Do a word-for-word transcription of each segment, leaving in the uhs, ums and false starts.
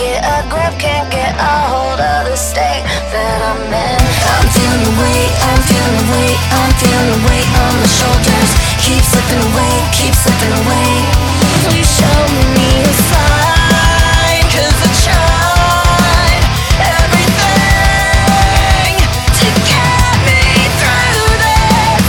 get a grip, can't get a hold of the state that I'm in. I'm feeling the weight, I'm feeling the weight, I'm feeling the weight on my shoulders. Keep slipping away, keep slipping away. Please show me a sign, 'cause I tried everything to get me through this.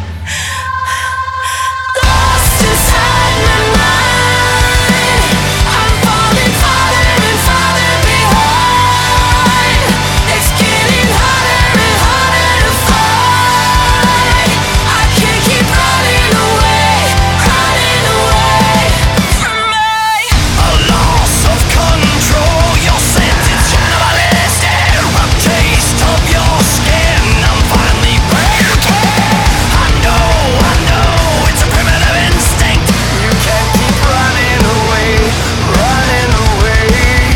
Lost inside my mind, I'm falling farther and farther behind. It's getting harder and harder to fight. I can't keep running away, running away from me. A loss of control, your sentence animalistic. A taste of your skin, I'm finally breaking. I know, I know, it's a primitive instinct. You can't keep running away, running away.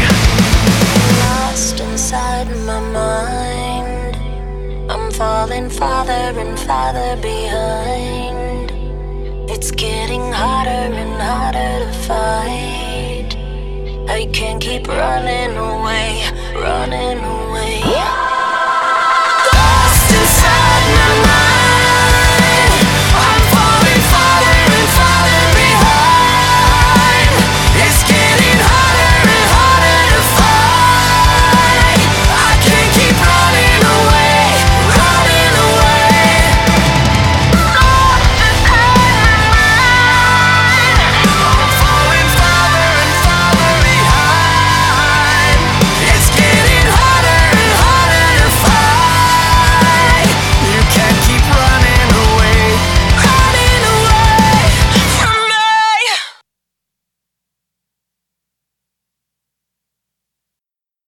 Lost inside my mind, I'm falling farther and farther behind. It's getting harder and harder to fight. I can't keep running